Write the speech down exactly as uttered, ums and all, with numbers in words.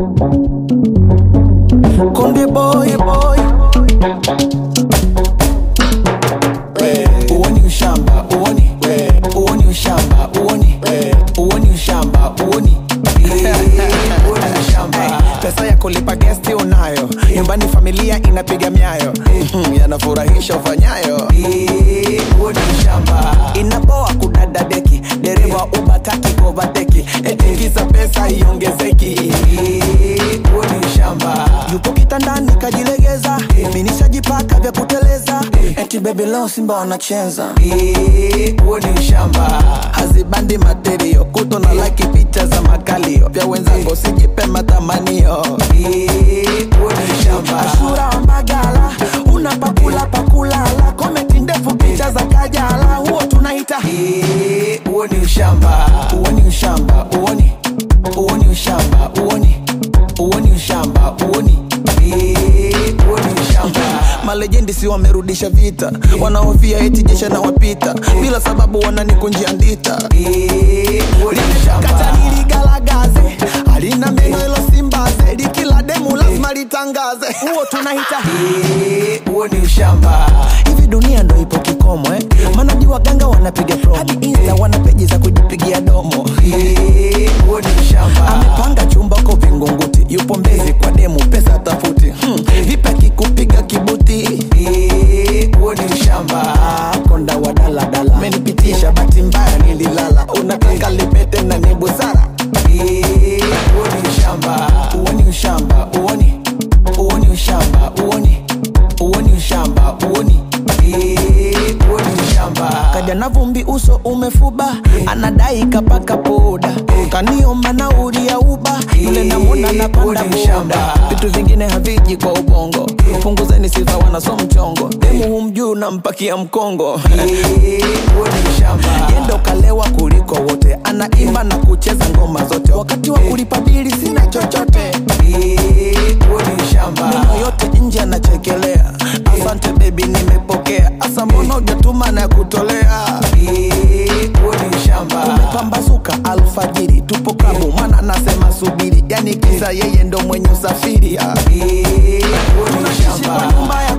Konde boy boy. Uoni ushamba, uoni. Uoni ushamba, uoni. Uoni ushamba, uoni. Uoni ushamba. Pesa ya kulipa guesti unayo. Nyumbani familia inapiga miayo. Yanafurahisha ufanyayo. Uoni ushamba. Inaboa kudada deki. Dereva ubataki kovateki. Etingiza pesa iongezeki. Uoni ushamba. Yupo kitandani kajilegeza. Minisha jipaka vya kuteleza. Eti baby leo Simba wanachenza. Uoni ushamba. Hazibandi materio. Kuto na like picha za makalio. Vya wenzango sijipe matamanio. Uoni ushamba. Ashura wa Mbagala. Unapakula pakulala. Kometi ndefu picha za Kajala. Huo tunaita uoni ushamba. Uoni ushamba. Uoni. Uoni ushamba. Uoni. Uoni ushamba. Uoni. Uoni ushamba. Malejendi si wamerudisha vita. Wanahofia eti jesha na wapita. Bila sababu wananikunjia ndita. Kata niligalagaze. Halina meno ilo simbaze. Likila demu lazima litangaze. Huo tunahita uoni ushamba. Hivi dunia ndo ipo kikomo eh. Manaji waganga wanapiga promo. Hadi Insta wana peji za kujipigia domo. Uoni ushamba. Amepanga chumba kwa Vingunguti. Yupo Mbezi kwa demu pesa tafuti. hmm. Vipa kikupiga kibuti. Uoni ushamba. Konda wa dala dala. Menipitisha bahati mbaya nililala. Unataka lipete na ni busara. Uoni ushamba. Uoni ushamba. Uoni. Uoni ushamba. Uoni. Uoni ushamba. Uoni. Uoni ushamba. Kaja na vumbi uso umefuba. Anadai kapaka poda. Kaniomba nauli ya uba. Yule namuna napanda boda. Vitu vingine haviji kwa ubongo. Punguzeni sifa wanaso mchongo. Demu humjuu na mpakia mkongo. Uoni ushamba. Yendo kalewa kuliko wote. Anaimba na kucheza ngoma zote. Wakati wa kulipa bili sina chochote. Uoni ushamba. Meno yote nje anachekelea. Asante baby nimepokea. Asa mbona hujatuma na kutolea. Uoni ushamba. Umepambazuka alfajiri. Tupo klabu mwana nasema subiri. Yani kisa yeye ndo mwenye usafiri. Uoni ushamba.